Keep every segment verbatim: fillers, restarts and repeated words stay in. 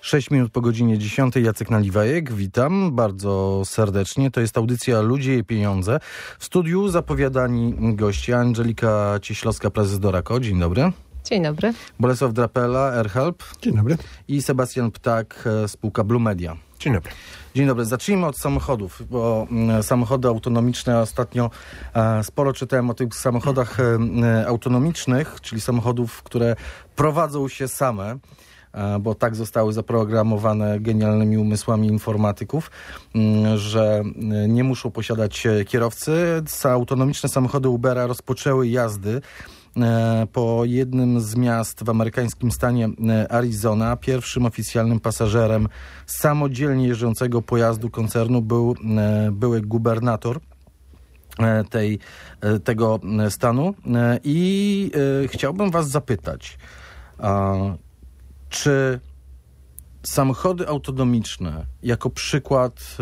sześć minut po godzinie dziesiątej. Jacek Naliwajek, witam bardzo serdecznie. To jest audycja Ludzie i Pieniądze. W studiu zapowiadani goście Angelika Cieślowska-Prezes Dorako. Dzień dobry. Dzień dobry. Bolesław Drapela, AirHelp. Dzień dobry. I Sebastian Ptak, spółka Blue Media. Dzień dobry. Dzień dobry. Zacznijmy od samochodów, bo samochody autonomiczne, ostatnio sporo czytałem o tych samochodach autonomicznych, czyli samochodów, które prowadzą się same, bo tak zostały zaprogramowane genialnymi umysłami informatyków, że nie muszą posiadać kierowcy. Autonomiczne samochody Ubera rozpoczęły jazdy po jednym z miast w amerykańskim stanie Arizona. Pierwszym oficjalnym pasażerem samodzielnie jeżdżącego pojazdu koncernu był były gubernator tej, tego stanu. I chciałbym was zapytać, czy samochody autonomiczne jako przykład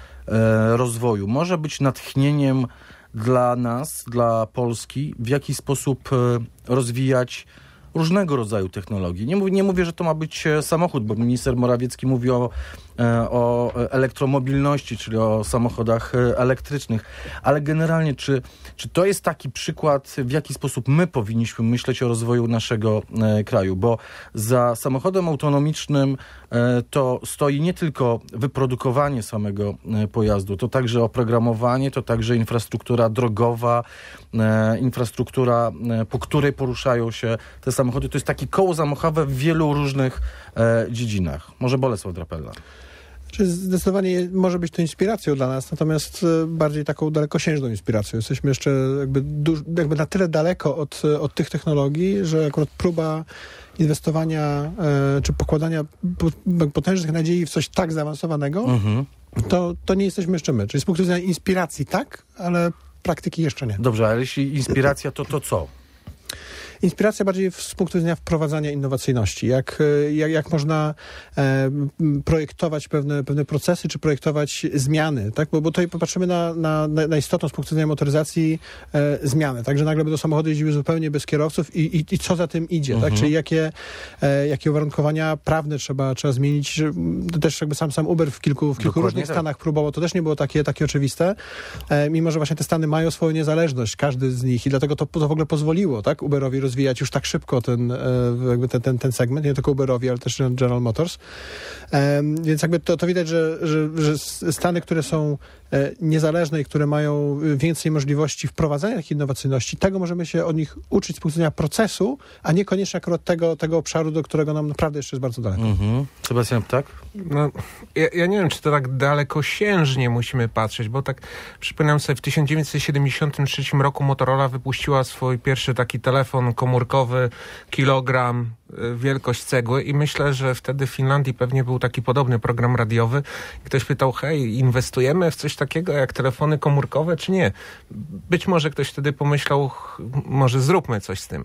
rozwoju może być natchnieniem dla nas, dla Polski, w jaki sposób rozwijać różnego rodzaju technologie. Nie mówię, nie mówię, że to ma być samochód, bo minister Morawiecki mówi o, o elektromobilności, czyli o samochodach elektrycznych, ale generalnie czy, czy to jest taki przykład, w jaki sposób my powinniśmy myśleć o rozwoju naszego kraju, bo za samochodem autonomicznym to stoi nie tylko wyprodukowanie samego pojazdu, to także oprogramowanie, to także infrastruktura drogowa, infrastruktura, po której poruszają się te samochody. To jest takie koło zamachowe w wielu różnych dziedzinach. Może Bolesław Drapella. Zdecydowanie może być to inspiracją dla nas, natomiast bardziej taką dalekosiężną inspiracją. Jesteśmy jeszcze jakby, duż, jakby na tyle daleko od, od tych technologii, że akurat próba inwestowania e, czy pokładania potężnych nadziei w coś tak zaawansowanego, mhm. to, to nie jesteśmy jeszcze my. Czyli z punktu widzenia inspiracji tak, ale praktyki jeszcze nie. Dobrze, ale jeśli inspiracja, to to co? Inspiracja bardziej z punktu widzenia wprowadzania innowacyjności. Jak, jak, jak można e, projektować pewne, pewne procesy, czy projektować zmiany, tak? Bo, bo tutaj popatrzymy na, na, na istotną z punktu widzenia motoryzacji e, zmiany, tak? Że nagle będą samochody jeździły zupełnie bez kierowców i, i, i co za tym idzie, mhm. tak? Czyli jakie, e, jakie uwarunkowania prawne trzeba, trzeba zmienić. Że, też jakby sam, sam Uber w kilku, w kilku różnych tak. stanach próbował, to też nie było takie, takie oczywiste, e, mimo że właśnie te stany mają swoją niezależność, każdy z nich i dlatego to, to w ogóle pozwoliło, tak? Uberowi rozwijać już tak szybko ten, jakby ten, ten, ten segment, nie tylko Uberowi, ale też General Motors. Um, więc jakby to, to widać, że, że, że Stany, które są e, niezależne i które mają więcej możliwości wprowadzania takiej innowacyjności, tego możemy się od nich uczyć z punktu widzenia procesu, a niekoniecznie akurat tego, tego obszaru, do którego nam naprawdę jeszcze jest bardzo daleko. Mhm. Sebastian Ptak? No, ja, ja nie wiem, czy to tak dalekosiężnie musimy patrzeć, bo tak przypominam sobie, w tysiąc dziewięćset siedemdziesiątym trzecim roku Motorola wypuściła swój pierwszy taki telefon komórkowy, kilogram, wielkość cegły i myślę, że wtedy w Finlandii pewnie był taki podobny program radiowy. Ktoś pytał, hej, inwestujemy w coś takiego jak telefony komórkowe, czy nie? Być może ktoś wtedy pomyślał, może zróbmy coś z tym.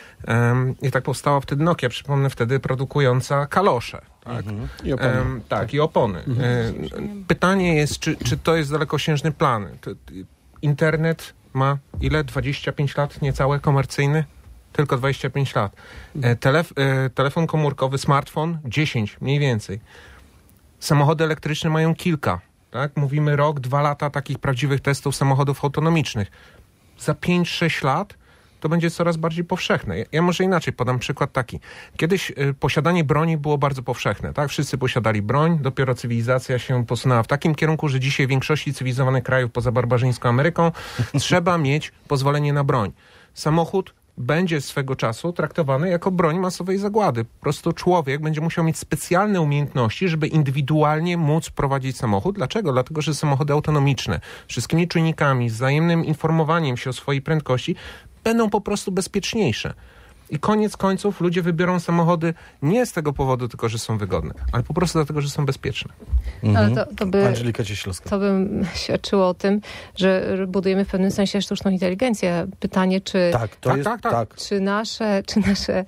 Um, I tak powstała wtedy Nokia, przypomnę, wtedy produkująca kalosze. Tak, mhm. I opony. Um, tak, i opony. Mhm. Um, pytanie jest, czy, czy to jest dalekosiężny plan? To, internet ma ile? dwadzieścia pięć lat, niecałe, komercyjny? Tylko dwadzieścia pięć lat. E, telef- e, telefon komórkowy, smartfon, dziesięć mniej więcej. Samochody elektryczne mają kilka. Tak? Mówimy rok, dwa lata takich prawdziwych testów samochodów autonomicznych. Za pięć sześć lat to będzie coraz bardziej powszechne. Ja, ja może inaczej podam przykład taki. Kiedyś y, posiadanie broni było bardzo powszechne. Tak? Wszyscy posiadali broń, dopiero cywilizacja się posunęła w takim kierunku, że dzisiaj w większości cywilizowanych krajów poza barbarzyńską Ameryką trzeba mieć pozwolenie na broń. Samochód będzie swego czasu traktowany jako broń masowej zagłady. Po prostu człowiek będzie musiał mieć specjalne umiejętności, żeby indywidualnie móc prowadzić samochód. Dlaczego? Dlatego, że samochody autonomiczne z wszystkimi czujnikami, z wzajemnym informowaniem się o swojej prędkości będą po prostu bezpieczniejsze. I koniec końców ludzie wybiorą samochody nie z tego powodu tylko, że są wygodne, ale po prostu dlatego, że są bezpieczne. Mhm. Ale to, to by, Angelika Cieślowska. To by świadczyło o tym, że budujemy w pewnym sensie sztuczną inteligencję. Pytanie, czy, tak, to tak, jest, tak, tak. tak. czy nasze, czy nasze,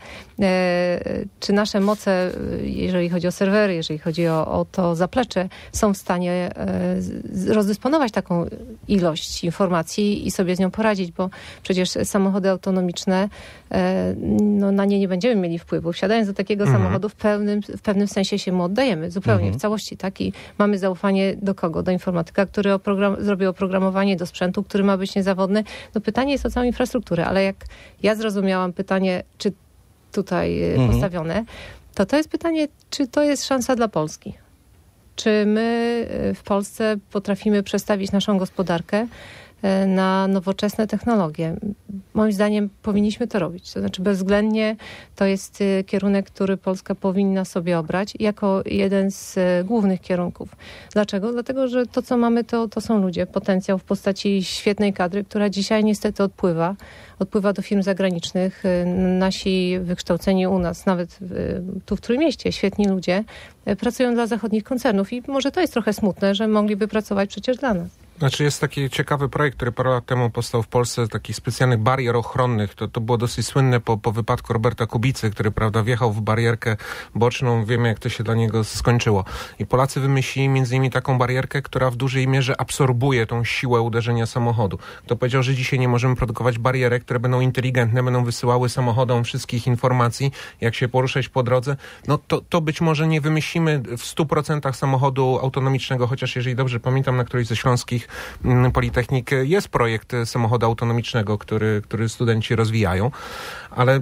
e, czy nasze moce, jeżeli chodzi o serwery, jeżeli chodzi o, o to zaplecze, są w stanie e, rozdysponować taką ilość informacji i sobie z nią poradzić, bo przecież samochody autonomiczne e, no, na nie nie będziemy mieli wpływu. Wsiadając do takiego mhm. samochodu w pewnym, w pewnym sensie się mu oddajemy zupełnie, mhm. w całości, tak? I mamy zaufanie do kogo? Do informatyka, który oprogram- zrobi oprogramowanie, do sprzętu, który ma być niezawodny. No pytanie jest o całą infrastrukturę, ale jak ja zrozumiałam pytanie, czy tutaj mhm. postawione, to to jest pytanie, czy to jest szansa dla Polski? Czy my w Polsce potrafimy przestawić naszą gospodarkę na nowoczesne technologie? Moim zdaniem powinniśmy to robić. To znaczy bezwzględnie to jest kierunek, który Polska powinna sobie obrać jako jeden z głównych kierunków. Dlaczego? Dlatego, że to, co mamy, to, to są ludzie. Potencjał w postaci świetnej kadry, która dzisiaj niestety odpływa. Odpływa do firm zagranicznych. Nasi wykształceni u nas, nawet tu w Trójmieście, świetni ludzie, pracują dla zachodnich koncernów i może to jest trochę smutne, że mogliby pracować przecież dla nas. Znaczy jest taki ciekawy projekt, który parę lat temu powstał w Polsce, takich specjalnych barier ochronnych. To, to było dosyć słynne po, po wypadku Roberta Kubicy, który, prawda, wjechał w barierkę boczną. Wiemy, jak to się dla niego skończyło. I Polacy wymyślili między innymi taką barierkę, która w dużej mierze absorbuje tą siłę uderzenia samochodu. Kto powiedział, że dzisiaj nie możemy produkować barierek, które będą inteligentne, będą wysyłały samochodom wszystkich informacji, jak się poruszać po drodze. No to, to być może nie wymyślimy w stu procentach samochodu autonomicznego, chociaż jeżeli dobrze pamiętam, na którejś ze śląskich Politechnik jest projekt samochodu autonomicznego, który, który studenci rozwijają, ale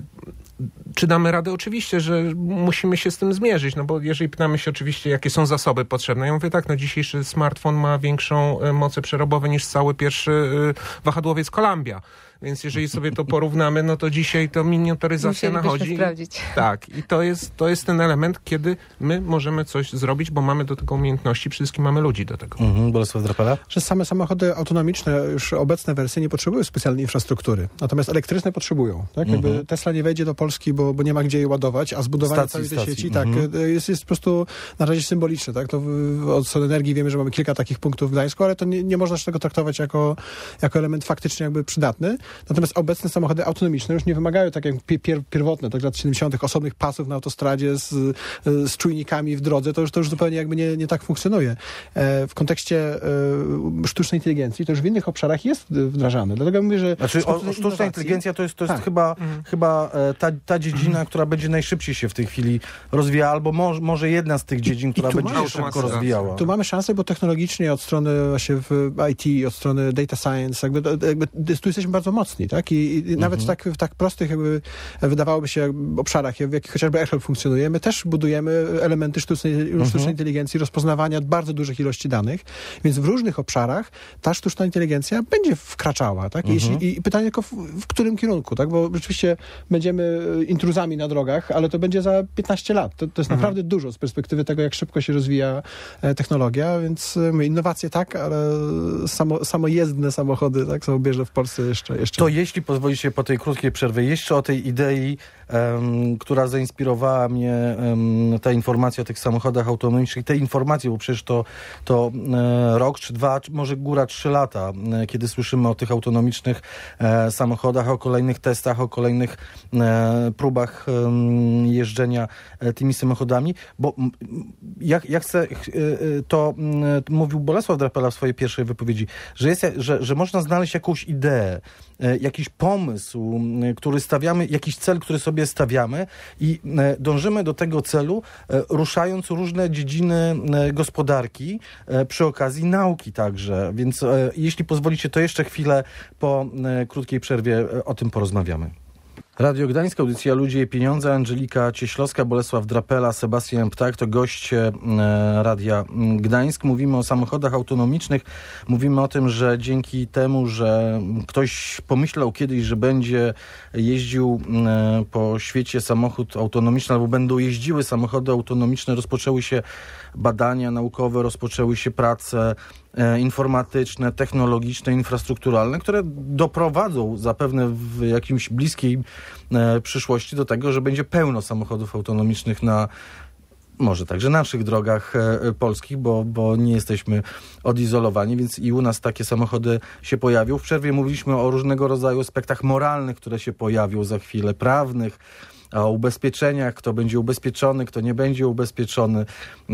czy damy radę? Oczywiście, że musimy się z tym zmierzyć, no bo jeżeli pytamy się oczywiście, jakie są zasoby potrzebne, ja mówię tak, no dzisiejszy smartfon ma większą moce przerobowe niż cały pierwszy wahadłowiec Columbia. Więc jeżeli sobie to porównamy, no to dzisiaj to miniaturyzacja nachodzi. Sprawdzić. Tak. I to jest, to jest ten element, kiedy my możemy coś zrobić, bo mamy do tego umiejętności, przede wszystkim mamy ludzi do tego. Mhm. Bolesław Drapela? Że same samochody autonomiczne, już obecne wersje, nie potrzebują specjalnej infrastruktury. Natomiast elektryczne potrzebują. Tak? Mhm. Jakby Tesla nie wejdzie do Polski, bo, bo nie ma gdzie je ładować, a zbudowanie stacji, całej tej stacji. sieci Mhm. tak, jest, jest po prostu na razie symboliczne. Tak? To w, od strony energii wiemy, że mamy kilka takich punktów w Gdańsku, ale to nie, nie można tego traktować jako, jako element faktycznie jakby przydatny. Natomiast obecne samochody autonomiczne już nie wymagają, tak jak pier, pierwotne, tak lat siedemdziesiątych, osobnych pasów na autostradzie z, z czujnikami w drodze, to już, to już zupełnie jakby nie, nie tak funkcjonuje. E, w kontekście e, sztucznej inteligencji to już w innych obszarach jest wdrażane. Dlatego mówię, że... Znaczy o, sztuczna inteligencja to jest, to jest tak. chyba, mhm. chyba ta, ta dziedzina, mhm. która będzie najszybciej się w tej chwili rozwijała, albo może, może jedna z tych dziedzin, która będzie się szybko rozwijała. Tu mamy szansę, bo technologicznie od strony właśnie w I T, od strony data science, jakby, jakby tu jesteśmy bardzo mocni, tak? I, i mhm. nawet w tak, w tak prostych jakby wydawałoby się obszarach, w jakich chociażby AirHelp funkcjonuje, my też budujemy elementy sztucznej, mhm. sztucznej inteligencji, rozpoznawania bardzo dużych ilości danych, więc w różnych obszarach ta sztuczna inteligencja będzie wkraczała, tak? Mhm. Jeśli, i pytanie tylko w, w którym kierunku, tak? Bo rzeczywiście będziemy intruzami na drogach, ale to będzie za piętnaście lat. To, to jest mhm. naprawdę dużo z perspektywy tego, jak szybko się rozwija e, technologia, więc e, innowacje tak, ale samo, samojezdne samochody, tak, są bierze w Polsce jeszcze, jeszcze. To jeśli pozwolicie po tej krótkiej przerwie jeszcze o tej idei, um, która zainspirowała mnie, um, ta informacja o tych samochodach autonomicznych, te informacje, bo przecież to, to e, rok czy dwa, czy może góra trzy lata, e, kiedy słyszymy o tych autonomicznych e, samochodach, o kolejnych testach, o kolejnych e, próbach e, jeżdżenia e, tymi samochodami, bo m, ja, ja chcę, e, to m, mówił Bolesław Drapela w swojej pierwszej wypowiedzi, że, jest, że, że można znaleźć jakąś ideę, e, jakiś pomysł, e, który stawiamy, jakiś cel, który sobie stawiamy i e, dążymy do tego celu, e, ruszając różne dziedziny e, gospodarki, e, przy okazji nauki także. Więc e, jeśli pozwolicie, to jeszcze chwilę po e, krótkiej przerwie e, o tym porozmawiamy. Radio Gdańsk, audycja Ludzie i Pieniądze, Angelika Cieślowska, Bolesław Drapela, Sebastian Ptak, to goście e, Radia Gdańsk. Mówimy o samochodach autonomicznych, mówimy o tym, że dzięki temu, że ktoś pomyślał kiedyś, że będzie jeździł e, po świecie samochód autonomiczny, albo będą jeździły samochody autonomiczne, rozpoczęły się badania naukowe, rozpoczęły się prace e, informatyczne, technologiczne, infrastrukturalne, które doprowadzą zapewne w jakimś bliskiej e, przyszłości do tego, że będzie pełno samochodów autonomicznych na może także naszych drogach e, polskich, bo, bo nie jesteśmy odizolowani, więc i u nas takie samochody się pojawią. W przerwie mówiliśmy o różnego rodzaju aspektach moralnych, które się pojawią za chwilę, prawnych, o ubezpieczeniach, kto będzie ubezpieczony, kto nie będzie ubezpieczony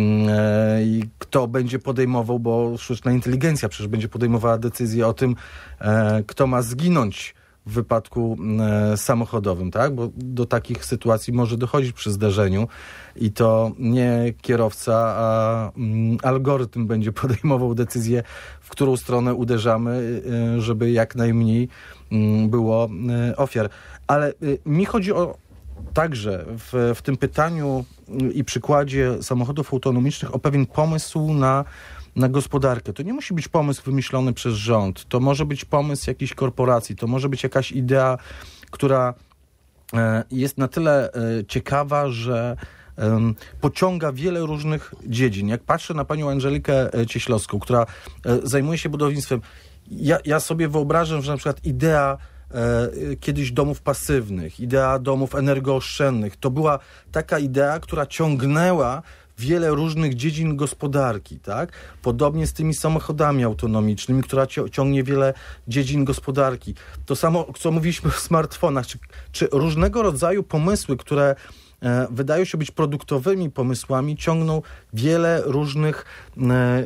e, i kto będzie podejmował, bo sztuczna inteligencja przecież będzie podejmowała decyzję o tym, e, kto ma zginąć w wypadku e, samochodowym, tak? Bo do takich sytuacji może dochodzić przy zdarzeniu i to nie kierowca, a mm, algorytm będzie podejmował decyzję, w którą stronę uderzamy, e, żeby jak najmniej mm, było e, ofiar. Ale e, mi chodzi o także w, w tym pytaniu i przykładzie samochodów autonomicznych o pewien pomysł na na gospodarkę. To nie musi być pomysł wymyślony przez rząd. To może być pomysł jakiejś korporacji. To może być jakaś idea, która e, jest na tyle e, ciekawa, że e, pociąga wiele różnych dziedzin. Jak patrzę na panią Angelikę Cieślowską, która e, zajmuje się budownictwem, ja, ja sobie wyobrażam, że na przykład idea e, kiedyś domów pasywnych, idea domów energooszczędnych, to była taka idea, która ciągnęła wiele różnych dziedzin gospodarki, tak? Podobnie z tymi samochodami autonomicznymi, która ciągnie wiele dziedzin gospodarki. To samo, co mówiliśmy o smartfonach, czy, czy różnego rodzaju pomysły, które e, wydają się być produktowymi pomysłami, ciągną wiele różnych e, e,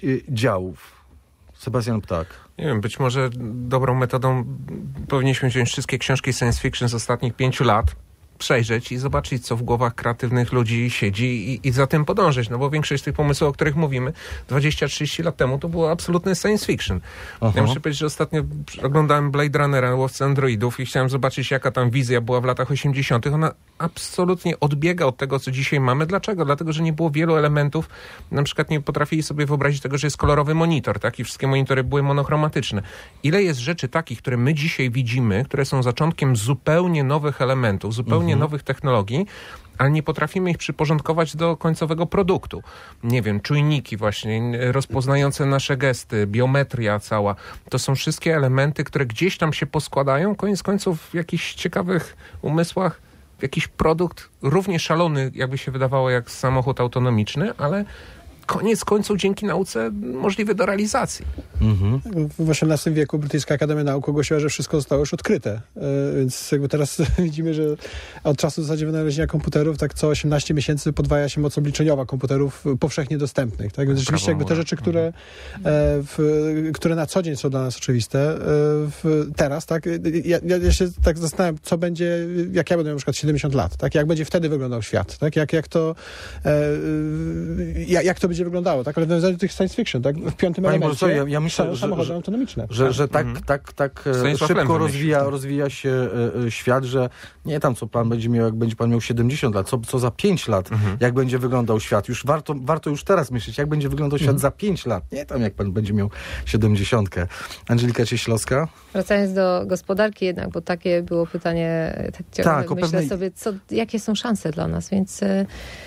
działów. Sebastian Ptak. Nie wiem, być może dobrą metodą powinniśmy wziąć wszystkie książki science fiction z ostatnich pięciu lat, przejrzeć i zobaczyć, co w głowach kreatywnych ludzi siedzi i, i za tym podążyć, no bo większość tych pomysłów, o których mówimy, dwadzieścia trzydzieści lat temu to było absolutny science fiction. Aha. Ja muszę powiedzieć, że ostatnio oglądałem Blade Runnera, Łowcę androidów i chciałem zobaczyć, jaka tam wizja była w latach osiemdziesiątych. Ona absolutnie odbiega od tego, co dzisiaj mamy. Dlaczego? Dlatego, że nie było wielu elementów. Na przykład nie potrafili sobie wyobrazić tego, że jest kolorowy monitor, tak? I wszystkie monitory były monochromatyczne. Ile jest rzeczy takich, które my dzisiaj widzimy, które są zaczątkiem zupełnie nowych elementów, zupełnie nowych technologii, ale nie potrafimy ich przyporządkować do końcowego produktu. Nie wiem, czujniki właśnie, rozpoznające nasze gesty, biometria cała. To są wszystkie elementy, które gdzieś tam się poskładają, koniec końców w jakichś ciekawych umysłach, jakiś produkt równie szalony, jakby się wydawało, jak samochód autonomiczny, ale koniec końców dzięki nauce możliwy do realizacji. Mhm. W osiemnastym wieku Brytyjska Akademia Nauk ogłosiła, że wszystko zostało już odkryte. Yy, więc jakby teraz widzimy, że od czasu w zasadzie wynalezienia komputerów tak co osiemnaście miesięcy podwaja się moc obliczeniowa komputerów powszechnie dostępnych. Tak? Więc rzeczywiście jakby te rzeczy, które, e, w, które na co dzień są dla nas oczywiste, e, w, teraz, tak, ja, ja się tak zastanawiam, co będzie, jak ja będę miał na przykład siedemdziesiąt lat, tak? Jak będzie wtedy wyglądał świat, tak? Jak, jak to e, jak, jak to będzie wyglądało, tak? Ale w nawiązaniu do tych science fiction, tak? W piątym Panie elemencie profesorze, ja, ja myślę, są że, samochody że, autonomiczne. Że, że tak, mhm. tak, tak Stanisław szybko Lem rozwija, wymyślił. rozwija się e, e, świat, że nie tam, co pan będzie miał, jak będzie pan miał siedemdziesiąt lat, co, co za pięć lat, mhm. jak będzie wyglądał świat. Już warto, warto już teraz myśleć, jak będzie wyglądał świat mhm. za pięć lat. Nie tam, jak pan będzie miał siedemdziesiątkę. Angelika Cieślowska. Wracając do gospodarki jednak, bo takie było pytanie, tak, tak myślę pewnej... sobie, co, jakie są szanse dla nas, więc y,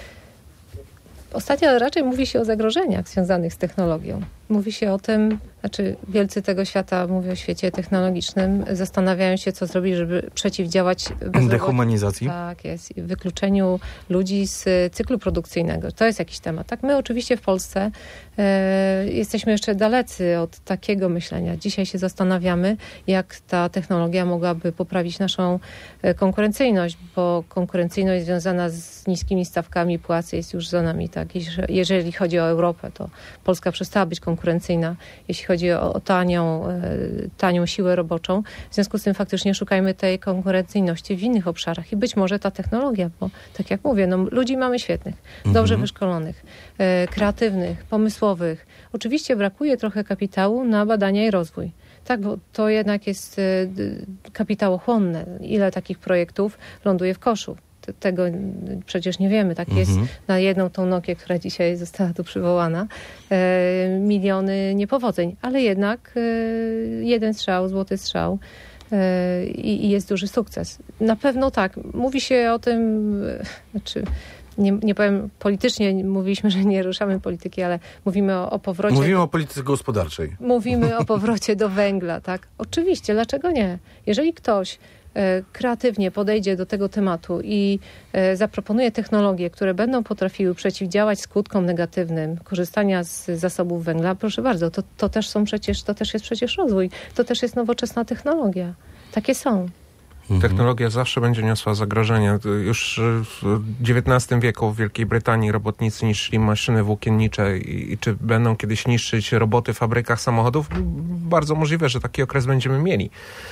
ostatnio raczej mówi się o zagrożeniach związanych z technologią. Mówi się o tym, znaczy wielcy tego świata, mówię o świecie technologicznym, zastanawiają się, co zrobić, żeby przeciwdziałać bezrobociu. Dehumanizacji. Tak jest. I wykluczeniu ludzi z cyklu produkcyjnego. To jest jakiś temat. Tak, my oczywiście w Polsce e, jesteśmy jeszcze dalecy od takiego myślenia. Dzisiaj się zastanawiamy, jak ta technologia mogłaby poprawić naszą e, konkurencyjność, bo konkurencyjność związana z niskimi stawkami płacy jest już za nami. Tak? I, jeżeli chodzi o Europę, to Polska przestała być konkurencyjna, jeśli chodzi o, o tanią, e, tanią siłę roboczą. W związku z tym faktycznie szukajmy tej konkurencyjności w innych obszarach i być może ta technologia, bo tak jak mówię, no, ludzi mamy świetnych, dobrze mhm. wyszkolonych, e, kreatywnych, pomysłowych. Oczywiście brakuje trochę kapitału na badania i rozwój. Tak, bo to jednak jest e, kapitałochłonne. Ile takich projektów ląduje w koszu? Tego przecież nie wiemy. Tak jest mhm. na jedną tą Nokię, która dzisiaj została tu przywołana, e, miliony niepowodzeń, ale jednak e, jeden strzał, złoty strzał e, i, i jest duży sukces. Na pewno tak. Mówi się o tym, e, znaczy nie, nie powiem politycznie, mówiliśmy, że nie ruszamy polityki, ale mówimy o, o powrocie... Mówimy o polityce gospodarczej. Mówimy o powrocie do węgla, tak? Oczywiście, dlaczego nie? Jeżeli ktoś kreatywnie podejdzie do tego tematu i zaproponuje technologie, które będą potrafiły przeciwdziałać skutkom negatywnym korzystania z zasobów węgla, proszę bardzo, to, to też są przecież, to też jest przecież rozwój, to też jest nowoczesna technologia. Takie są. Technologia zawsze będzie niosła zagrożenia. Już w dziewiętnastym wieku w Wielkiej Brytanii robotnicy niszczyli maszyny włókiennicze i, i czy będą kiedyś niszczyć roboty w fabrykach samochodów? Bardzo możliwe, że taki okres będziemy mieli.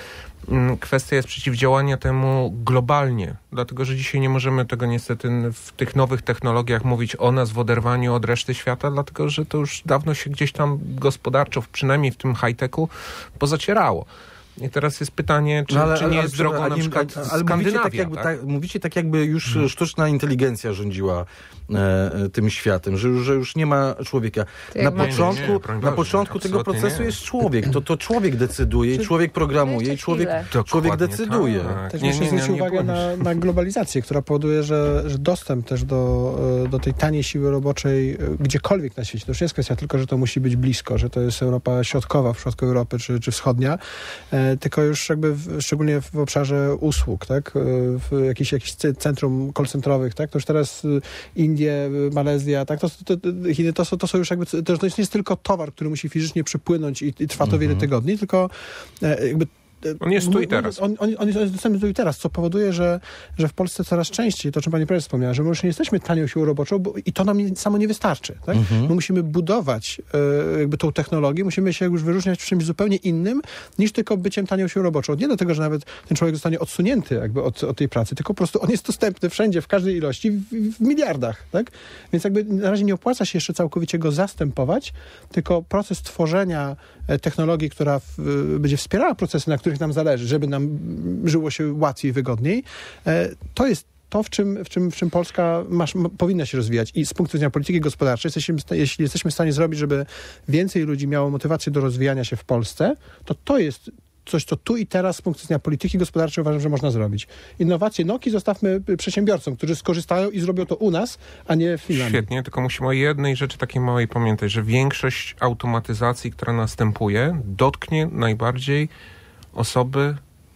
Kwestia jest przeciwdziałania temu globalnie, dlatego że dzisiaj nie możemy tego niestety w tych nowych technologiach mówić o nas w oderwaniu od reszty świata, dlatego że to już dawno się gdzieś tam gospodarczo, przynajmniej w tym high-techu, pozacierało. I teraz jest pytanie, czy, no ale, czy nie ale, jest ale, drogą ale, na przykład ale, ale Skandynawia. Mówicie tak, jakby, tak? Tak, mówicie tak, jakby już hmm. sztuczna inteligencja rządziła e, tym światem, że, że już nie ma człowieka. Na początku, nie, nie, na początku tego procesu nie. jest człowiek. To, to człowiek decyduje, czy, człowiek programuje, i człowiek, człowiek decyduje. Tak. Też muszę zwrócić uwagę na, na globalizację, która powoduje, że, że dostęp też do, do tej taniej siły roboczej gdziekolwiek na świecie, to już nie jest kwestia tylko, że to musi być blisko, że to jest Europa Środkowa, w przypadku Europy, czy, czy Wschodnia, tylko już jakby w, szczególnie w obszarze usług, tak? W jakichś, jakichś centrum call centrowych, tak? To już teraz Indie, Malezja, tak? To, to, to, Chiny, to, to są już jakby, to, to nie jest tylko towar, który musi fizycznie przypłynąć i, i trwa to mm-hmm. wiele tygodni, tylko jakby On jest tu i teraz. On, on, on jest dostępny tu i teraz, co powoduje, że, że w Polsce coraz częściej, to o czym pani prezes wspomniała, że my już nie jesteśmy tanią siłą roboczą, bo i to nam nie, samo nie wystarczy. Tak? Mhm. My musimy budować y, jakby tą technologię, musimy się już wyróżniać w czymś zupełnie innym, niż tylko byciem tanią siłą roboczą. Nie dlatego, że nawet ten człowiek zostanie odsunięty jakby od, od tej pracy, tylko po prostu on jest dostępny wszędzie, w każdej ilości, w, w miliardach. Tak? Więc jakby na razie nie opłaca się jeszcze całkowicie go zastępować, tylko proces tworzenia technologii, która w, będzie wspierała procesy, na których nam zależy, żeby nam żyło się łatwiej, wygodniej, to jest to, w czym, w czym, w czym Polska masz, ma, powinna się rozwijać. I z punktu widzenia polityki gospodarczej, jesteśmy, jeśli jesteśmy w stanie zrobić, żeby więcej ludzi miało motywację do rozwijania się w Polsce, to to jest coś, co tu i teraz z punktu widzenia polityki gospodarczej uważam, że można zrobić. Innowacje Nokii zostawmy przedsiębiorcom, którzy skorzystają i zrobią to u nas, a nie w Finlandii. Świetnie, tylko musimy o jednej rzeczy takiej małej pamiętać, że większość automatyzacji, która następuje, dotknie najbardziej osoby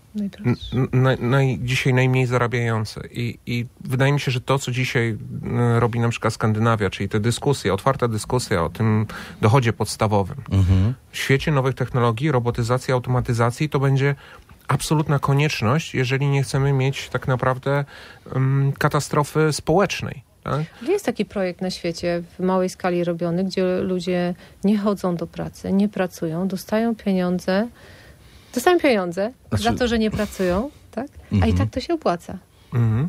na, na, dzisiaj najmniej zarabiające. I, I wydaje mi się, że to, co dzisiaj robi na przykład Skandynawia, czyli te dyskusje, otwarta dyskusja o tym dochodzie podstawowym. Mhm. W świecie nowych technologii, robotyzacji, automatyzacji to będzie absolutna konieczność, jeżeli nie chcemy mieć tak naprawdę um, katastrofy społecznej. Tak? Jest taki projekt na świecie w małej skali robiony, gdzie ludzie nie chodzą do pracy, nie pracują, dostają pieniądze Dostają pieniądze znaczy... za to, że nie pracują, tak? Mm-hmm. A i tak to się opłaca. Mm-hmm.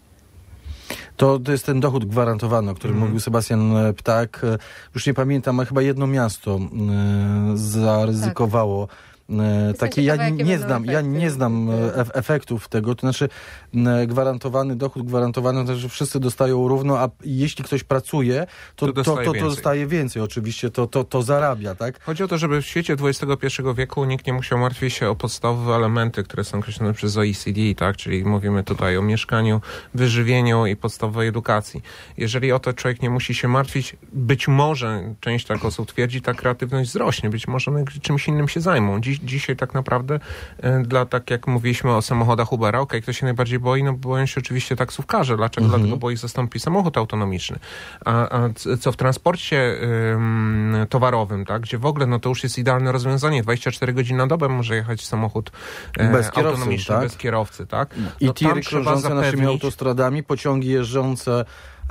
To, to jest ten dochód gwarantowany, o którym mm-hmm. mówił Sebastian Ptak. Już nie pamiętam, ale chyba jedno miasto e, zaryzykowało tak. Takie, ja nie znam, ja nie znam efektów tego, to znaczy gwarantowany dochód, gwarantowany, to znaczy, że wszyscy dostają równo, a jeśli ktoś pracuje, to, to, to, to, to dostaje więcej, oczywiście, to, to, to zarabia, tak? Chodzi o to, żeby w świecie dwudziestego pierwszego wieku nikt nie musiał martwić się o podstawowe elementy, które są określone przez O E C D, tak? Czyli mówimy tutaj o mieszkaniu, wyżywieniu i podstawowej edukacji. Jeżeli o to człowiek nie musi się martwić, być może część tak osób twierdzi, ta kreatywność wzrośnie, być może one czymś innym się zajmą. Dziś Dzisiaj tak naprawdę y, dla, tak jak mówiliśmy o samochodach Ubera, okej, okay, kto się najbardziej boi? No boją się oczywiście taksówkarze. Dlaczego? Mhm. Dlatego, bo ich zastąpi samochód autonomiczny. A, a co w transporcie y, towarowym, tak, gdzie w ogóle no to już jest idealne rozwiązanie. dwadzieścia cztery godziny na dobę może jechać samochód y, bez autonomiczny, tak? bez kierowcy. Tak? No I tiry krążące zapewnić... naszymi autostradami, pociągi jeżdżące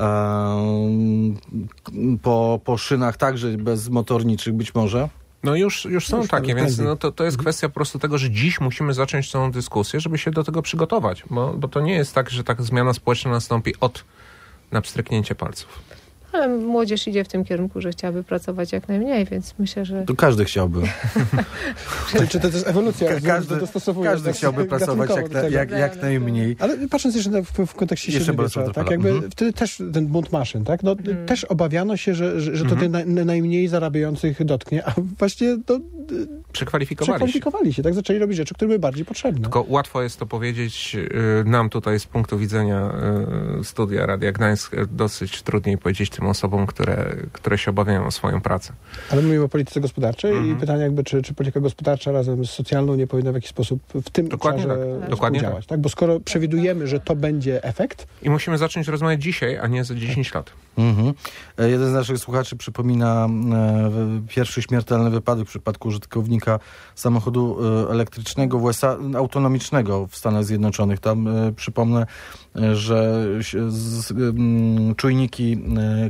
po, po szynach także bezmotorniczych być może. No już, już są już takie, więc no to, to jest kwestia po prostu tego, że dziś musimy zacząć tą dyskusję, żeby się do tego przygotować, bo, bo to nie jest tak, że taka zmiana społeczna nastąpi od na pstryknięcie palców. Ale młodzież idzie w tym kierunku, że chciałaby pracować jak najmniej, więc myślę, że... To każdy chciałby. czy, czy to jest ewolucja? Ka- każdy każdy tak, chciałby pracować jak, na, jak, jak najmniej. Ale patrząc jeszcze w, w kontekście średniowiecza, tak, jakby mhm. wtedy też ten bunt maszyn, tak? No, mhm. też obawiano się, że, że, że to mhm. tych na, najmniej zarabiających dotknie, a właśnie to... Przekwalifikowali, przekwalifikowali się. się, tak? Zaczęli robić rzeczy, które były bardziej potrzebne. Tylko łatwo jest to powiedzieć y, nam tutaj z punktu widzenia y, studia Radia Gdańsk, dosyć trudniej powiedzieć tym osobom, które, które się obawiają o swoją pracę. Ale mówimy o polityce gospodarczej mm-hmm. i pytanie jakby, czy, czy polityka gospodarcza razem z socjalną nie powinna w jakiś sposób w tym Dokładnie obszarze tak. Dokładnie działać, tak? Bo skoro przewidujemy, że to będzie efekt... I musimy zacząć rozmawiać dzisiaj, a nie za dziesięć lat. Mm-hmm. Jeden z naszych słuchaczy przypomina e, pierwszy śmiertelny wypadek w przypadku użytkownika samochodu e, elektrycznego w U S A, autonomicznego w Stanach Zjednoczonych. Tam e, przypomnę, e, że z, z, m, czujniki e,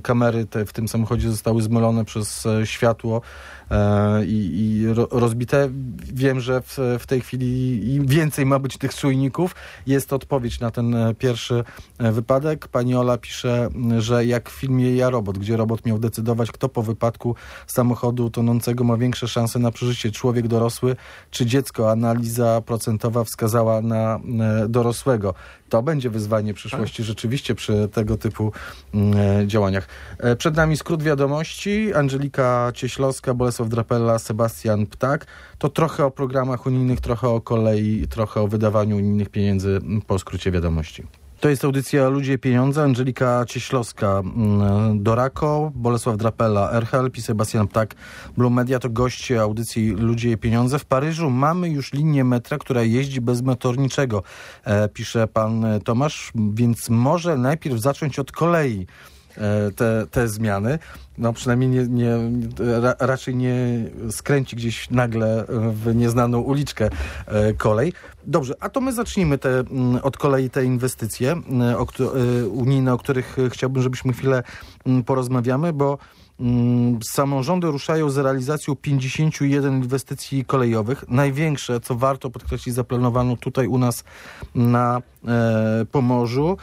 kamery te w tym samochodzie zostały zmylone przez światło e, i, i ro, rozbite. Wiem, że w, w tej chwili im więcej ma być tych czujników. Jest odpowiedź na ten pierwszy wypadek. Pani Ola pisze, że jak w filmie Ja, Robot, gdzie robot miał decydować, kto po wypadku samochodu tonącego ma większe szanse na przeżycie, człowiek dorosły czy dziecko. Analiza procentowa wskazała na dorosłego. To będzie wyzwanie przyszłości rzeczywiście przy tego typu e, działaniach. E, przed nami skrót wiadomości. Angelika Cieślowska, Bolesław Drapella, Sebastian Ptak. To trochę o programach unijnych, trochę o kolei, trochę o wydawaniu unijnych pieniędzy po skrócie wiadomości. To jest audycja Ludzie Pieniądze. Angelika Cieślowska, Dorako, Bolesław Drapella, AirHelp i Sebastian Ptak, Bloom Media to goście audycji Ludzie Pieniądze. W Paryżu mamy już linię metra, która jeździ bez motorniczego, e, pisze pan Tomasz, więc może najpierw zacząć od kolei te, te zmiany. No przynajmniej nie, nie, ra, raczej nie skręci gdzieś nagle w nieznaną uliczkę kolej. Dobrze, a to my zacznijmy te, od kolei te inwestycje o, unijne, o których chciałbym, żebyśmy chwilę porozmawiamy, bo samorządy ruszają z realizacją pięćdziesięciu jeden inwestycji kolejowych. Największe, co warto podkreślić, zaplanowano tutaj u nas na e, Pomorzu.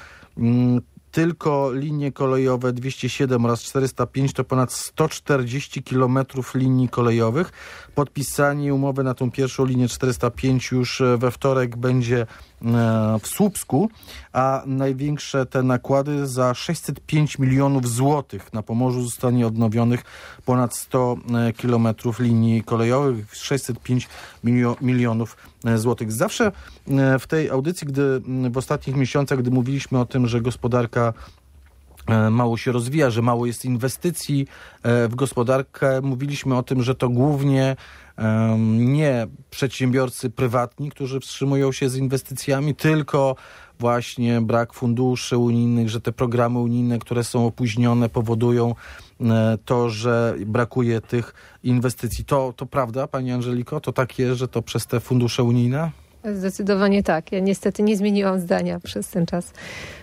Tylko linie kolejowe dwieście siedem oraz czterysta pięć to ponad sto czterdzieści kilometrów linii kolejowych. Podpisanie umowy na tą pierwszą linię czterysta pięć już we wtorek będzie w Słupsku, a największe te nakłady za sześćset pięć milionów złotych. Na Pomorzu zostanie odnowionych ponad sto kilometrów linii kolejowych, sześćset pięć milionów złotych. Zawsze w tej audycji, gdy w ostatnich miesiącach, gdy mówiliśmy o tym, że gospodarka mało się rozwija, że mało jest inwestycji w gospodarkę, mówiliśmy o tym, że to głównie nie przedsiębiorcy prywatni, którzy wstrzymują się z inwestycjami, tylko właśnie brak funduszy unijnych, że te programy unijne, które są opóźnione, powodują to, że brakuje tych inwestycji. To, to prawda, pani Angeliko? To tak jest, że to przez te fundusze unijne? Zdecydowanie tak. Ja niestety nie zmieniłam zdania przez ten czas.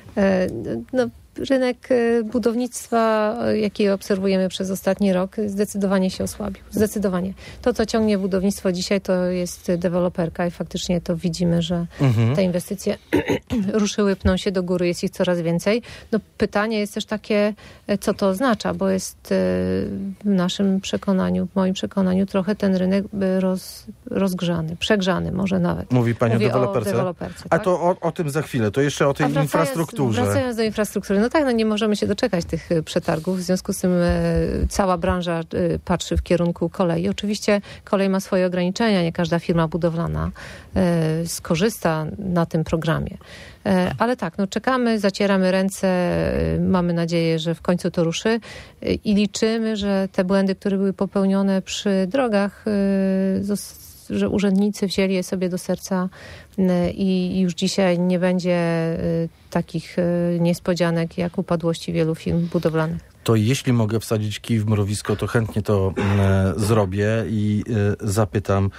No, rynek budownictwa, jaki obserwujemy przez ostatni rok, zdecydowanie się osłabił. Zdecydowanie. To, co ciągnie budownictwo dzisiaj, to jest deweloperka i faktycznie to widzimy, że mhm. te inwestycje ruszyły, pną się do góry, jest ich coraz więcej. No, pytanie jest też takie, co to oznacza, bo jest w naszym przekonaniu, w moim przekonaniu trochę ten rynek roz, rozgrzany, przegrzany może nawet. Mówi pani Mówię o deweloperce? O deweloperce A tak? to o, o tym za chwilę, to jeszcze o tej wracając, infrastrukturze. Wracając do infrastruktury, no tak, no nie możemy się doczekać tych przetargów, w związku z tym e, cała branża e, patrzy w kierunku kolei. Oczywiście kolej ma swoje ograniczenia, nie każda firma budowlana e, skorzysta na tym programie. E, ale tak, no czekamy, zacieramy ręce, e, mamy nadzieję, że w końcu to ruszy e, i liczymy, że te błędy, które były popełnione przy drogach, e, zos- że urzędnicy wzięli je sobie do serca i już dzisiaj nie będzie takich niespodzianek jak upadłości wielu firm budowlanych. To jeśli mogę wsadzić kij w mrowisko, to chętnie to e, zrobię i e, zapytam,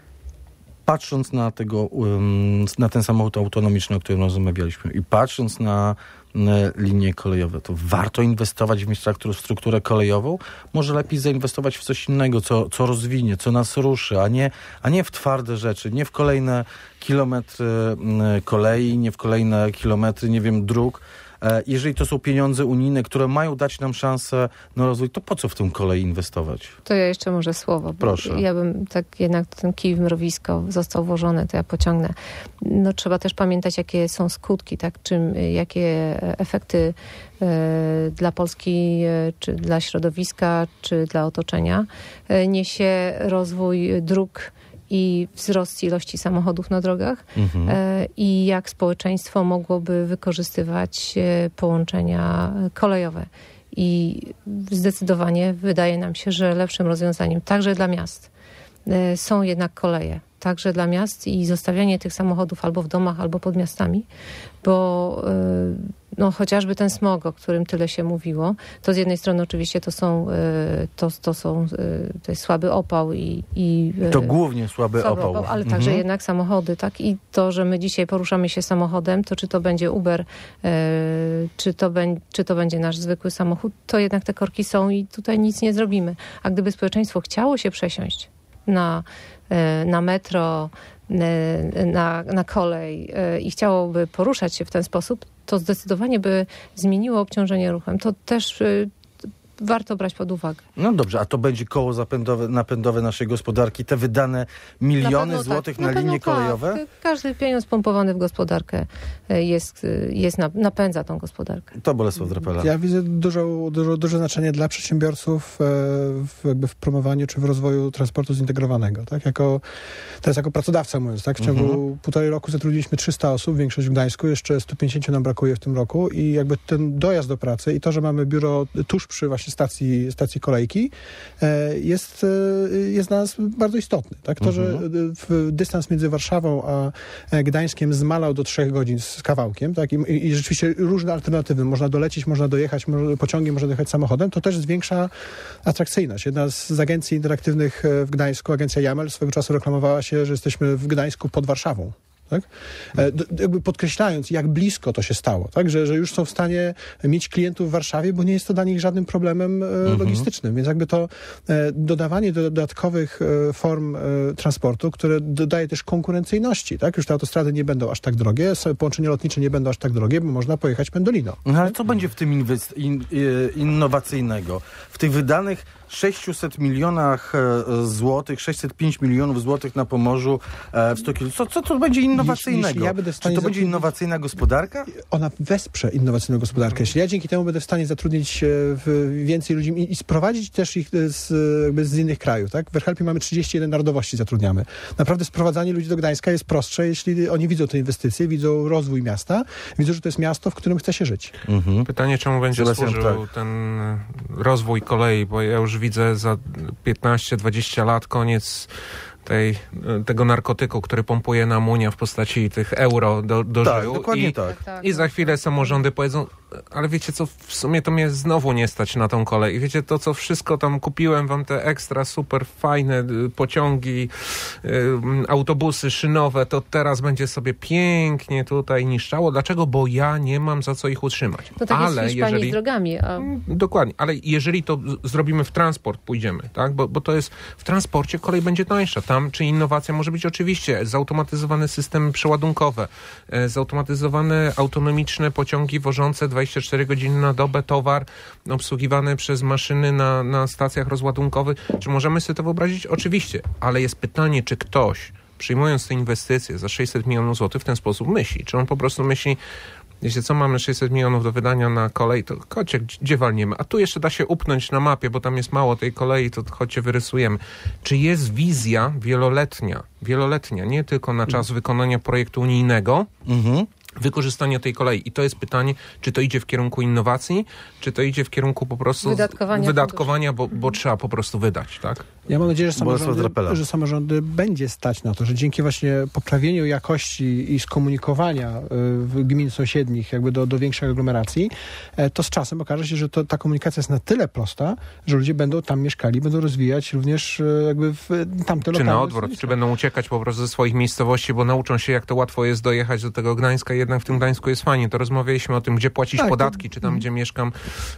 patrząc na tego, um, na ten samochód autonomiczny, o którym rozmawialiśmy i patrząc na linie kolejowe, to warto inwestować w infrastrukturę kolejową? Może lepiej zainwestować w coś innego, co, co rozwinie, co nas ruszy, a nie, a nie w twarde rzeczy, nie w kolejne kilometry kolei, nie w kolejne kilometry, nie wiem, dróg. Jeżeli to są pieniądze unijne, które mają dać nam szansę na rozwój, to po co w tym kolei inwestować? To ja jeszcze może słowo. Proszę. Ja bym tak jednak ten kij w mrowisko został włożony, to ja pociągnę. No trzeba też pamiętać, jakie są skutki, tak? Czym, jakie efekty e, dla Polski, e, czy dla środowiska, czy dla otoczenia e, niesie rozwój dróg i wzrost ilości samochodów na drogach mhm. e, i jak społeczeństwo mogłoby wykorzystywać e, połączenia kolejowe. I zdecydowanie wydaje nam się, że lepszym rozwiązaniem także dla miast e, są jednak koleje. Także dla miast i zostawianie tych samochodów albo w domach, albo pod miastami, bo no chociażby ten smog, o którym tyle się mówiło, to z jednej strony oczywiście to są, to, to są, to jest słaby opał i... i to głównie słaby, słaby opał. opał. Ale mhm. także jednak samochody, tak? I to, że my dzisiaj poruszamy się samochodem, to czy to będzie Uber, czy to, be, czy to będzie nasz zwykły samochód, to jednak te korki są i tutaj nic nie zrobimy. A gdyby społeczeństwo chciało się przesiąść na, na metro, na, na kolej i chciałoby poruszać się w ten sposób, to zdecydowanie by zmieniło obciążenie ruchem. To też warto brać pod uwagę. No dobrze, a to będzie koło zapędowe, napędowe naszej gospodarki, te wydane miliony na złotych tak. na, na linie tak. kolejowe? Każdy pieniądz pompowany w gospodarkę jest, jest napędza tą gospodarkę. To Bolesław Drapela. Ja widzę dużo, dużo, duże znaczenie dla przedsiębiorców w, jakby w promowaniu czy w rozwoju transportu zintegrowanego. Tak? Jako, teraz jako pracodawca mówiąc, tak? W ciągu mhm. półtorej roku zatrudniliśmy trzysta osób, większość w Gdańsku, jeszcze sto pięćdziesiąt nam brakuje w tym roku i jakby ten dojazd do pracy i to, że mamy biuro tuż przy właśnie stacji, stacji kolejki jest, jest dla nas bardzo istotny. Tak? To, że dystans między Warszawą a Gdańskiem zmalał do trzech godzin z kawałkiem, tak? I, i rzeczywiście różne alternatywy. Można dolecieć, można dojechać pociągiem, można dojechać samochodem. To też zwiększa atrakcyjność. Jedna z agencji interaktywnych w Gdańsku, agencja Jamel, swego czasu reklamowała się, że jesteśmy w Gdańsku pod Warszawą. Tak? E, jakby podkreślając, jak blisko to się stało, tak? że, że już są w stanie mieć klientów w Warszawie, bo nie jest to dla nich żadnym problemem e, mhm. logistycznym. Więc jakby to e, dodawanie do, dodatkowych e, form e, transportu, które dodaje też konkurencyjności. Tak? Już te autostrady nie będą aż tak drogie, połączenia lotnicze nie będą aż tak drogie, bo można pojechać pendolino. No, ale co będzie w tym inwestycji in, innowacyjnego? W tych wydanych sześćset milionach złotych, sześćset pięć milionów złotych na Pomorzu w sto kilometrów. Co, co to będzie innowacyjnego? Jeśli, jeśli ja Czy to będzie innowacyjna gospodarka? Ona wesprze innowacyjną gospodarkę. Jeśli ja dzięki temu będę w stanie zatrudnić więcej ludzi i, i sprowadzić też ich z, jakby z innych krajów. Tak? W Erhelpie mamy trzydzieści jeden narodowości zatrudniamy. Naprawdę sprowadzanie ludzi do Gdańska jest prostsze, jeśli oni widzą te inwestycje, widzą rozwój miasta, widzą, że to jest miasto, w którym chce się żyć. Mhm. Pytanie, czemu będzie służył tak. ten rozwój kolei, bo ja już widzę za piętnaście dwadzieścia lat koniec tej, tego narkotyku, który pompuje nam Unia w postaci tych euro do, do tak, żył. Dokładnie I, tak. I za chwilę samorządy powiedzą, ale wiecie co, w sumie to mnie znowu nie stać na tą kolej. I wiecie, to co wszystko tam kupiłem wam, te ekstra super fajne pociągi, y, autobusy szynowe, to teraz będzie sobie pięknie tutaj niszczało. Dlaczego? Bo ja nie mam za co ich utrzymać. To tak ale jest w Hiszpanii z drogami. A... Dokładnie, ale jeżeli to z- zrobimy w transport, pójdziemy, tak? Bo, bo to jest, w transporcie kolej będzie tańsza. Tam czy innowacja może być oczywiście zautomatyzowane systemy przeładunkowe, e, zautomatyzowane autonomiczne pociągi wożące dwadzieścia cztery godziny na dobę towar, obsługiwane przez maszyny na, na stacjach rozładunkowych. Czy możemy sobie to wyobrazić? Oczywiście, ale jest pytanie, czy ktoś, przyjmując te inwestycje za sześćset milionów złotych, w ten sposób myśli. Czy on po prostu myśli, wiecie co, mamy sześćset milionów do wydania na kolej, to chodźcie, gdzie walniemy? A tu jeszcze da się upnąć na mapie, bo tam jest mało tej kolei, to chodźcie, wyrysujemy. Czy jest wizja wieloletnia, wieloletnia, nie tylko na czas wykonania projektu unijnego, mhm. wykorzystania tej kolei. I to jest pytanie, czy to idzie w kierunku innowacji, czy to idzie w kierunku po prostu wydatkowania, wydatkowania bo, bo trzeba po prostu wydać, tak? Ja mam nadzieję, że samorządy, że samorządy będzie stać na to, że dzięki właśnie poprawieniu jakości i skomunikowania w gmin sąsiednich jakby do, do większej aglomeracji, to z czasem okaże się, że to, ta komunikacja jest na tyle prosta, że ludzie będą tam mieszkali, będą rozwijać również jakby w tamte lokalne... Czy na odwrót, czy będą uciekać po prostu ze swoich miejscowości, bo nauczą się, jak to łatwo jest dojechać do tego Gdańska, jednak w tym Gdańsku jest fajnie. To rozmawialiśmy o tym, gdzie płacić tak, podatki, to... czy tam, gdzie mieszkam,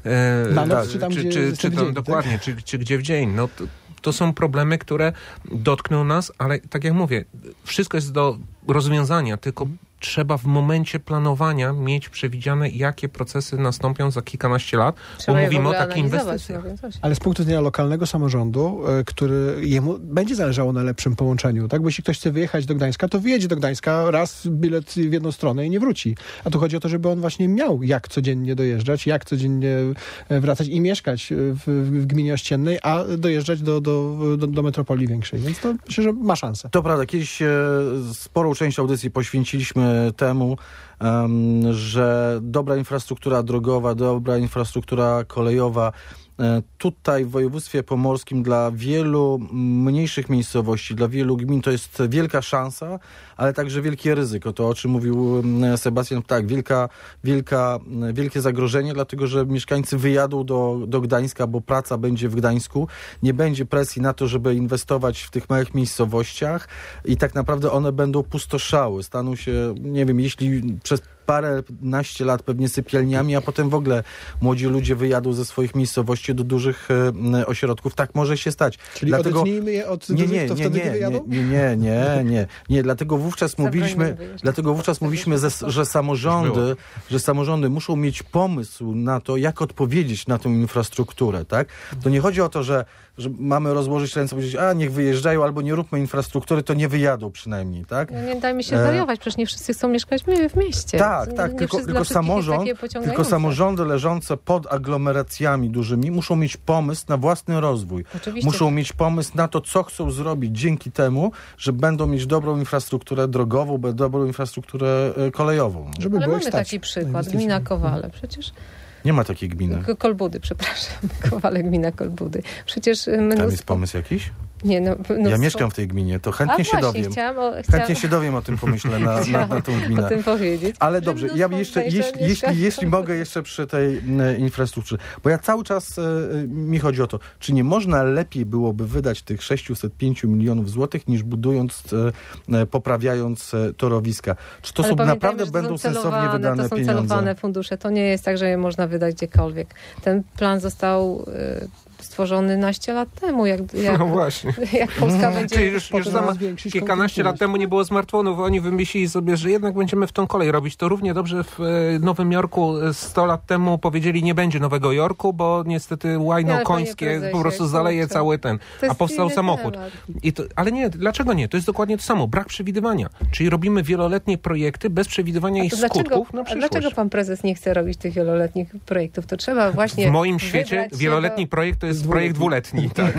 e, na noc, czy tam, czy, gdzie czy, czy tam dzień, dokładnie, tak? czy, czy gdzie w dzień. No to, to są problemy, które dotkną nas, ale tak jak mówię, wszystko jest do rozwiązania, tylko trzeba w momencie planowania mieć przewidziane, jakie procesy nastąpią za kilkanaście lat, trzeba bo mówimy o takich inwestycjach. Ale z punktu widzenia lokalnego samorządu, który jemu będzie zależało na lepszym połączeniu, tak? Bo jeśli ktoś chce wyjechać do Gdańska, to wyjedzie do Gdańska, raz bilet w jedną stronę i nie wróci. A tu chodzi o to, żeby on właśnie miał jak codziennie dojeżdżać, jak codziennie wracać i mieszkać w, w gminie ościennej, a dojeżdżać do, do, do, do metropolii większej. Więc to myślę, że ma szansę. To prawda. Kiedyś e, sporą część audycji poświęciliśmy temu, um, że dobra infrastruktura drogowa, dobra infrastruktura kolejowa Tutaj w województwie pomorskim dla wielu mniejszych miejscowości, dla wielu gmin to jest wielka szansa, ale także wielkie ryzyko. To, o czym mówił Sebastian, tak, wielka, wielka, wielkie zagrożenie, dlatego że mieszkańcy wyjadą do, do Gdańska, bo praca będzie w Gdańsku. Nie będzie presji na to, żeby inwestować w tych małych miejscowościach i tak naprawdę one będą pustoszały. Staną się, nie wiem, jeśli przez paręnaście lat pewnie sypialniami, a potem w ogóle młodzi ludzie wyjadą ze swoich miejscowości do dużych e, ośrodków. Tak może się stać. Czyli dlatego odetnijmy je od nie, dużych, nie, to nie, wtedy nie, nie wyjadą? Nie, nie, nie, nie, nie. Dlatego wówczas mówiliśmy, dlatego wówczas mówiliśmy, ze, że samorządy, że samorządy muszą mieć pomysł na to, jak odpowiedzieć na tę infrastrukturę, tak? To nie chodzi o to, że że mamy rozłożyć ręce i powiedzieć, a niech wyjeżdżają, albo nie róbmy infrastruktury, to nie wyjadą przynajmniej, tak? No nie dajmy się wariować, przecież nie wszyscy chcą mieszkać w mieście. Tak, nie, tak, nie tylko, wszyscy, tylko, samorząd, tylko samorządy leżące pod aglomeracjami dużymi muszą mieć pomysł na własny rozwój. Oczywiście. Muszą mieć pomysł na to, co chcą zrobić dzięki temu, że będą mieć dobrą infrastrukturę drogową, dobrą infrastrukturę kolejową. Żeby Ale było mamy taki przykład, gmina Kowale, przecież nie ma takiej gminy. Kolbudy, przepraszam. Kowale, gmina Kolbudy. Przecież mnóstwo... Tam jest pomysł jakiś? Nie, no, mnóstwo... Ja mieszkam w tej gminie, to chętnie A się właśnie, dowiem. Chciałam o, chętnie chciałam... się dowiem o tym pomyśle na, na, na tą gminę. O tym powiedzieć. Ale dobrze, ja jeszcze, jeśli, jeśli, jeśli mogę jeszcze przy tej e, infrastrukturze, bo ja cały czas e, mi chodzi o to, czy nie można lepiej byłoby wydać tych sześćset pięć milionów złotych, niż budując, e, poprawiając e, torowiska? Czy to Ale są naprawdę że będą to są sensownie wydane to są pieniądze? celowane fundusze. To nie jest tak, że je można wydać gdziekolwiek. Ten plan został y, stworzony naście lat temu. Jak, jak, no właśnie. Jak Polska będzie... Czyli już, już sama, kilkanaście lat temu nie było smartfonów. Oni wymyślili sobie, że jednak będziemy w tą kolej robić. To równie dobrze w Nowym Jorku sto lat temu powiedzieli, nie będzie Nowego Jorku, bo niestety łajno końskie prezesie, po prostu zaleje kurczę. cały ten. A powstał samochód. I to, ale nie, dlaczego nie? To jest dokładnie to samo. Brak przewidywania. Czyli robimy wieloletnie projekty bez przewidywania ich dlaczego, skutków na przyszłość. A dlaczego pan prezes nie chce robić tych wieloletnich projektów? To trzeba właśnie... W moim świecie wieloletni do... projekt to jest dwuletni. projekt dwuletni. Tak.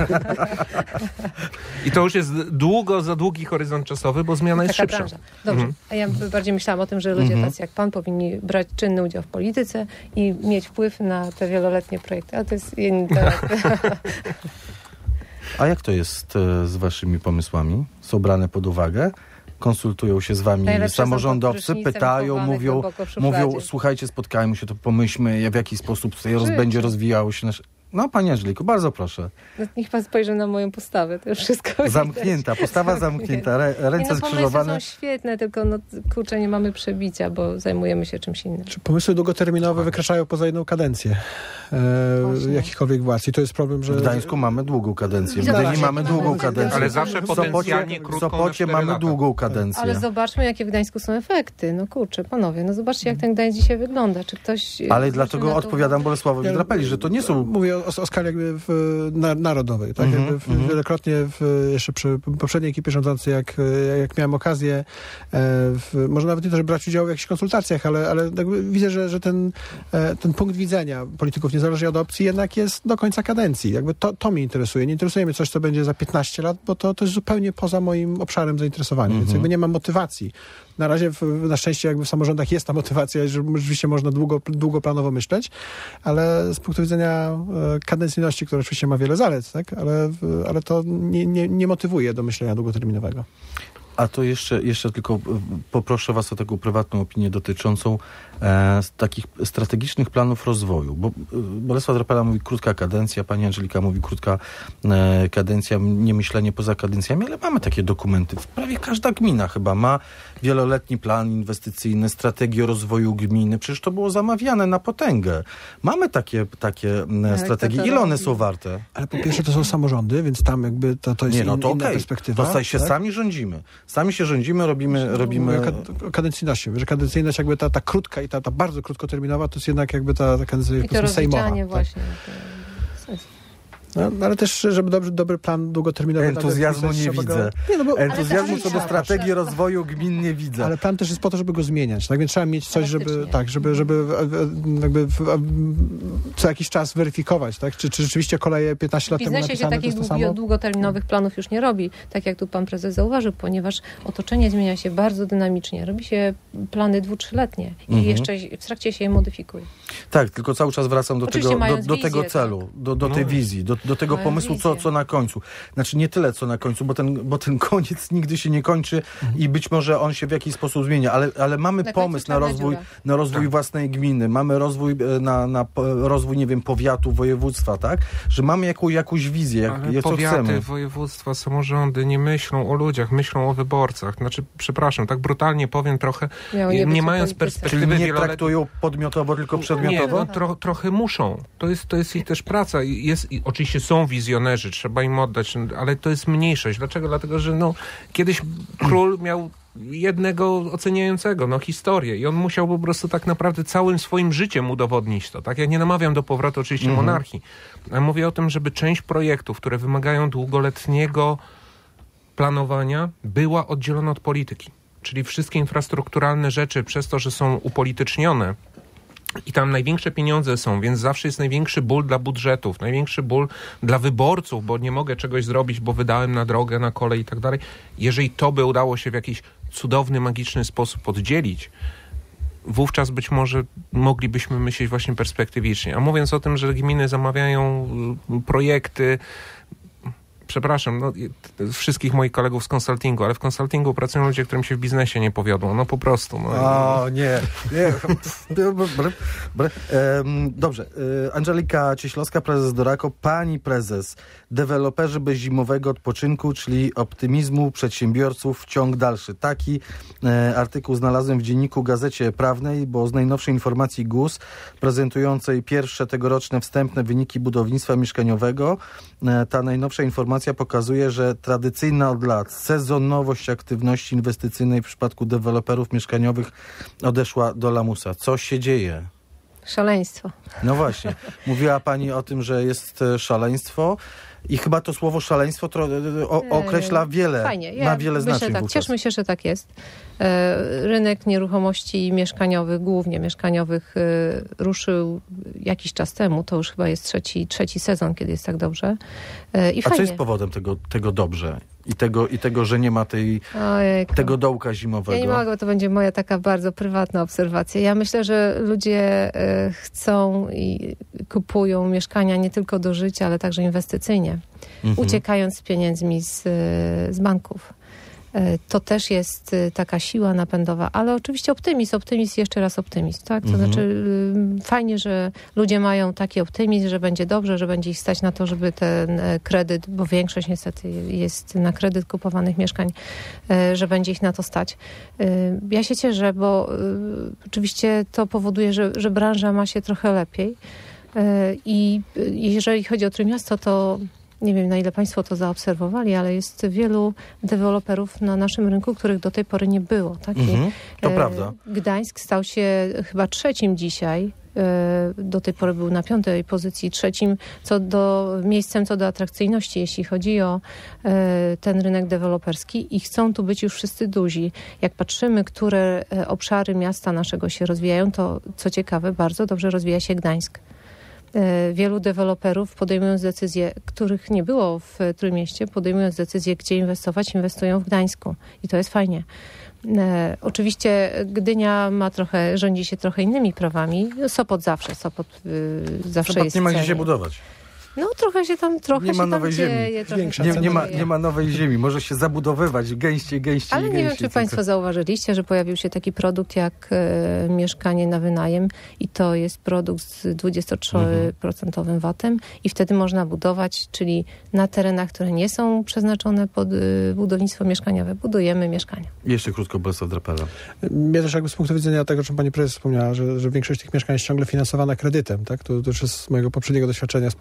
I to już jest długo, za długi horyzont czasowy, bo zmiana jest Taka szybsza. Branża. Dobrze. Mhm. A ja bardziej myślałam o tym, że ludzie mhm. tacy jak pan powinni brać czynny udział w polityce i mieć wpływ na te wieloletnie projekty. A to jest inny temat. A jak to jest z waszymi pomysłami? Są brane pod uwagę? Konsultują się z wami Najlepsze samorządowcy, pytają, mówią, mówią słuchajcie, spotkajmy się, to pomyślmy, w jaki sposób tutaj roz, będzie rozwijało się nasze... No, pani Angeliku, bardzo proszę. No, niech pan spojrzy na moją postawę, to już wszystko zamknięta, widać. Postawa zamknięta, Re, ręce nie, no, skrzyżowane. Pomysły są świetne, tylko no, kurczę, nie mamy przebicia, bo zajmujemy się czymś innym. Czy pomysły długoterminowe wykraczają poza jedną kadencję e, jakichkolwiek władz? I to jest problem, że... W Gdańsku mamy długą kadencję, w Gdyni mamy długą kadencję. Ale zawsze potencjalnie krótką. W Sopocie mamy lata. długą kadencję. Ale zobaczmy, jakie w Gdańsku są efekty. No kurczę, panowie, no zobaczcie, jak ten Gdańsk dzisiaj wygląda. Czy ktoś... Ale dlatego odpowiadam Bolesławowi Drapeli, że to nie są... Mówię o, o skali jakby w, na, narodowej. Tak? Mm-hmm, jakby w, mm-hmm. Wielokrotnie w, jeszcze przy poprzedniej ekipie rządzącej, jak, jak miałem okazję, e, w, może nawet nie to, żeby brać udział w jakichś konsultacjach, ale, ale jakby widzę, że, że ten, e, ten punkt widzenia polityków, niezależnie od opcji, jednak jest do końca kadencji. Jakby to, to mnie interesuje. Nie interesuje mnie coś, co będzie za piętnaście lat, bo to, to jest zupełnie poza moim obszarem zainteresowania. Mm-hmm. Więc jakby nie mam motywacji. Na razie w, na szczęście jakby w samorządach jest ta motywacja, że rzeczywiście można długo, długoplanowo myśleć, ale z punktu widzenia e, kadencyjności, która oczywiście ma wiele zalet, tak? ale, ale to nie, nie, nie motywuje do myślenia długoterminowego. A to jeszcze, jeszcze tylko poproszę was o taką prywatną opinię dotyczącą e, takich strategicznych planów rozwoju, bo Bolesław Drapela mówi krótka kadencja, pani Angelika mówi krótka e, kadencja, nie myślenie poza kadencjami, ale mamy takie dokumenty. Prawie każda gmina chyba ma wieloletni plan inwestycyjny, strategię rozwoju gminy. Przecież to było zamawiane na potęgę. Mamy takie, takie e, strategie. Ile one są warte? Ale po pierwsze to są samorządy, więc tam jakby to, to jest nie, no to in, inna okay. perspektywa. To tutaj się tak? sami rządzimy. Sami się rządzimy, robimy... No, robimy... O kadencyjności. Że kadencyjność jakby ta, ta krótka i ta, ta bardzo krótkoterminowa to jest jednak jakby ta, ta kadencyjność sejmowa. I to rozliczanie tak? właśnie. No, ale też, żeby dobry, dobry plan długoterminowy... Entuzjazmu nie widzę. Go... Nie, no bo... Entuzjazmu co do strategii ale... rozwoju gmin nie widzę. Ale plan też jest po to, żeby go zmieniać. Tak więc trzeba mieć coś, żeby tak, żeby, żeby jakby co jakiś czas weryfikować, tak? Czy, czy rzeczywiście koleje piętnaście lat temu napisane się takich to jest to samo? długoterminowych planów już nie robi, tak jak tu pan prezes zauważył, ponieważ otoczenie zmienia się bardzo dynamicznie. Robi się plany dwu-, trzyletnie i mhm. jeszcze w trakcie się je modyfikuje. Tak, tylko cały czas wracam do Oczywiście tego, do, do wizję, tego celu, tak. do, do tej no. wizji, do, do tego mają pomysłu, co, co na końcu. Znaczy nie tyle, co na końcu, bo ten, bo ten koniec nigdy się nie kończy mhm. i być może on się w jakiś sposób zmienia, ale, ale mamy na pomysł na rozwój, na rozwój tak. własnej gminy, mamy rozwój na, na rozwój, nie wiem, powiatu, województwa, tak? Że mamy jaką, jakąś wizję, jak, ale co powiaty, chcemy. województwa, samorządy nie myślą o ludziach, myślą o wyborcach. Znaczy, przepraszam, tak brutalnie powiem trochę, nie, nie mając perspektywy Czyli nie wieloletniej... traktują podmiotowo, tylko przedmiotowo? Nie, no, tro, trochę muszą. To jest, to jest ich też praca. Jest, i oczywiście są wizjonerzy, trzeba im oddać, ale to jest mniejszość. Dlaczego? Dlatego, że no, kiedyś król miał jednego oceniającego, no historię i on musiał po prostu tak naprawdę całym swoim życiem udowodnić to, tak? Ja nie namawiam do powrotu oczywiście mm-hmm. monarchii, ale mówię o tym, żeby część projektów, które wymagają długoletniego planowania, była oddzielona od polityki. Czyli wszystkie infrastrukturalne rzeczy przez to, że są upolitycznione i tam największe pieniądze są, więc zawsze jest największy ból dla budżetów, największy ból dla wyborców, bo nie mogę czegoś zrobić, bo wydałem na drogę, na kolej i tak dalej. Jeżeli to by udało się w jakiś cudowny, magiczny sposób oddzielić, wówczas być może moglibyśmy myśleć właśnie perspektywicznie. A mówiąc o tym, że gminy zamawiają projekty, przepraszam, no, wszystkich moich kolegów z konsultingu, ale w konsultingu pracują ludzie, którym się w biznesie nie powiodło. No po prostu. No. O, nie. nie. Dobrze. Angelika Cieślowska, prezes Dorako. Pani prezes, deweloperzy bez zimowego odpoczynku, czyli optymizmu przedsiębiorców, ciąg dalszy. Taki artykuł znalazłem w dzienniku Gazecie Prawnej, bo z najnowszej informacji G U S prezentującej pierwsze tegoroczne wstępne wyniki budownictwa mieszkaniowego, ta najnowsza informacja pokazuje, że tradycyjna od lat sezonowość aktywności inwestycyjnej w przypadku deweloperów mieszkaniowych odeszła do lamusa. Co się dzieje? Szaleństwo. No właśnie. Mówiła pani o tym, że jest szaleństwo i chyba to słowo szaleństwo tro, o, określa wiele, Fajnie. Ja ma wiele myślę znaczeń tak. wówczas. Cieszmy się, że tak jest. Rynek nieruchomości mieszkaniowych, głównie mieszkaniowych, ruszył jakiś czas temu. To już chyba jest trzeci, trzeci sezon, kiedy jest tak dobrze. I A fajnie. co jest powodem tego, tego dobrze? I tego, I tego, że nie ma tej, tego dołka zimowego? Ja nie mogę, bo to będzie moja taka bardzo prywatna obserwacja. Ja myślę, że ludzie chcą i kupują mieszkania nie tylko do życia, ale także inwestycyjnie. Mhm. Uciekając z pieniędzmi z, z banków. To też jest taka siła napędowa, ale oczywiście optymizm, optymizm, jeszcze raz optymizm, tak? To mhm. znaczy fajnie, że ludzie mają taki optymizm, że będzie dobrze, że będzie ich stać na to, żeby ten kredyt, bo większość niestety jest na kredyt kupowanych mieszkań, że będzie ich na to stać. Ja się cieszę, bo oczywiście to powoduje, że, że branża ma się trochę lepiej i jeżeli chodzi o Trójmiasto, to nie wiem, na ile państwo to zaobserwowali, ale jest wielu deweloperów na naszym rynku, których do tej pory nie było. Tak? Mhm, to e, prawda. Gdańsk stał się chyba trzecim dzisiaj. E, do tej pory był na piątej pozycji, trzecim co do miejscem co do atrakcyjności, jeśli chodzi o e, ten rynek deweloperski i chcą tu być już wszyscy duzi. Jak patrzymy, które e, obszary miasta naszego się rozwijają, to co ciekawe, bardzo dobrze rozwija się Gdańsk. Wielu deweloperów, podejmując decyzje, których nie było w Trójmieście, podejmując decyzje, gdzie inwestować, inwestują w Gdańsku. I to jest fajnie. E, oczywiście Gdynia ma trochę, rządzi się trochę innymi prawami. Sopot zawsze, Sopot y, zawsze Sopot jest nie ma cenie. gdzie się budować. No trochę się tam, trochę nie się ma tam nowej dzieje. Ziemi. Trochę Nie, nie, ma, nie ma nowej ziemi. Może się zabudowywać gęściej, gęściej Ale i nie gęściej. wiem, czy państwo zauważyliście, że pojawił się taki produkt jak e, mieszkanie na wynajem i to jest produkt z dwudziestotrzyprocentowym procentowym vatem i wtedy można budować, czyli na terenach, które nie są przeznaczone pod y, budownictwo mieszkaniowe, budujemy mieszkania. Jeszcze krótko, Bolesław Drapela. Mnie też jakby z punktu widzenia tego, o czym pani prezes wspomniała, że, że większość tych mieszkań jest ciągle finansowana kredytem, tak? To, to już jest z mojego poprzedniego doświadczenia spółki Moriza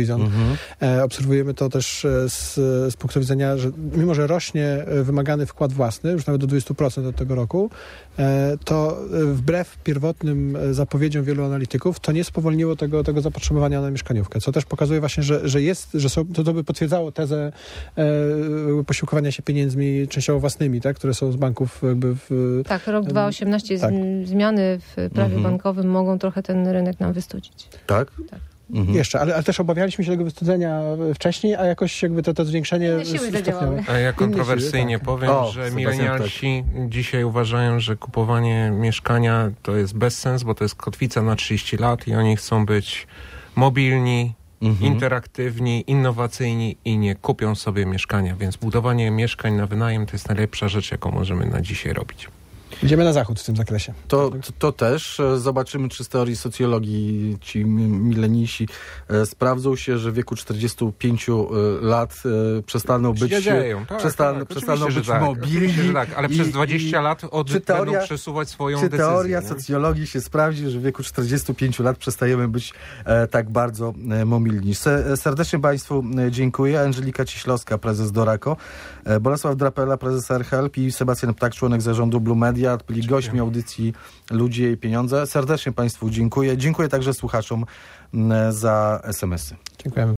Horizon. Mhm. E, obserwujemy to też e, z, z punktu widzenia, że mimo, że rośnie e, wymagany wkład własny, już nawet do dwadzieścia procent od tego roku, e, to e, wbrew pierwotnym e, zapowiedziom wielu analityków, to nie spowolniło tego, tego zapotrzebowania na mieszkaniówkę, co też pokazuje właśnie, że, że jest, że są, to, to by potwierdzało tezę e, posiłkowania się pieniędzmi częściowo własnymi, tak, które są z banków jakby w... Tak, rok dwa tysiące osiemnasty, tak. z, zmiany w prawie Mhm. bankowym mogą trochę ten rynek nam wystudzić. Tak? Tak. Mhm. Jeszcze, ale, ale też obawialiśmy się tego wystudzenia wcześniej, a jakoś jakby to, to zwiększenie... Inne siły stopniowe. zadziałały. A ja Inne kontrowersyjnie siły, tak. powiem, O, że Sebastian, milenialsi dzisiaj uważają, że kupowanie mieszkania to jest bezsens, bo to jest kotwica na trzydzieści lat i oni chcą być mobilni, Mhm. interaktywni, innowacyjni i nie kupią sobie mieszkania, więc budowanie mieszkań na wynajem to jest najlepsza rzecz, jaką możemy na dzisiaj robić. Idziemy na zachód w tym zakresie. To, to, to też. E, Zobaczymy, czy z teorii socjologii ci m- milenisi e, sprawdzą się, że w wieku czterdziestu pięciu e, lat e, przestaną być, Dzieją, tak, przestaną, tak, przestaną oczywiście, być że tak, mobilni. oczywiście, że tak, ale I- przez dwadzieścia lat od, czy teoria- będą przesuwać swoją Czy decyzję. teoria nie? socjologii się sprawdzi, że w wieku czterdziestu pięciu lat przestajemy być e, tak bardzo e, mobilni? Se, serdecznie Państwu e, dziękuję. Angelika Cieślowska, prezes Dorako, e, Bolesław Drapela, prezes R H L P i Sebastian Ptak, członek zarządu Blue Media, byli gośćmi audycji Ludzie i Pieniądze. Serdecznie Państwu dziękuję. Dziękuję także słuchaczom m, za es em esy. Dziękujemy.